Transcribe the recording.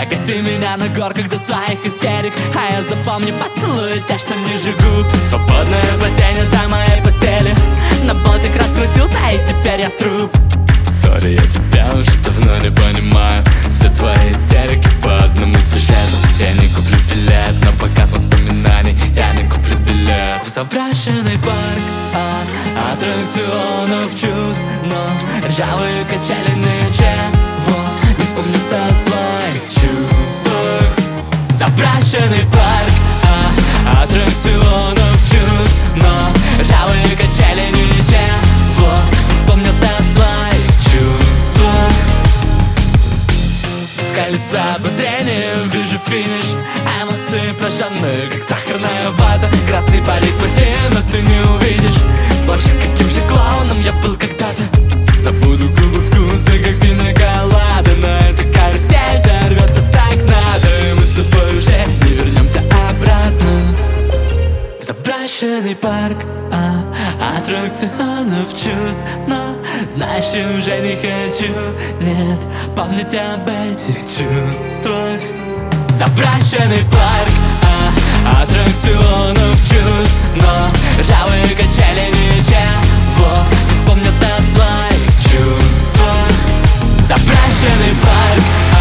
Накати меня на горках до своих истерик, а я запомню поцелуй те, что ниже губ. Свободное падение до моей постели. На болтик раскрутился, и теперь я труп. Сори, я тебя уже давно не понимаю. Все твои истерики по одному сюжету. Я не куплю билет на показ воспоминаний. Я не куплю билет в заброшенный парк аттракционов чувств. Но ржавые качели ничего не вспомнят о своих чувствах. Заброшенный парк аттракционов чувств. Но ржавые качели ничего не вспомнят о своих чувствах. С колеса обозрения вижу финиш. Эмоции прожженные, как сахарная вата. Красный парик пыли, но ты не увидишь больше, каким же клоуном я был когда-то. Забуду губы вкуса, как пиноколада. Но эта карусель взорвется так надо, и мы с тобой уже не вернемся обратно. Заброшенный парк аттракционов чувств. Но знаешь, я уже не хочу, нет, помнить об этих чувствах. Заброшенный парк аттракционов чувств. Но ржавые качели ничего не вспомнят о своих чувствах. Заброшенный парк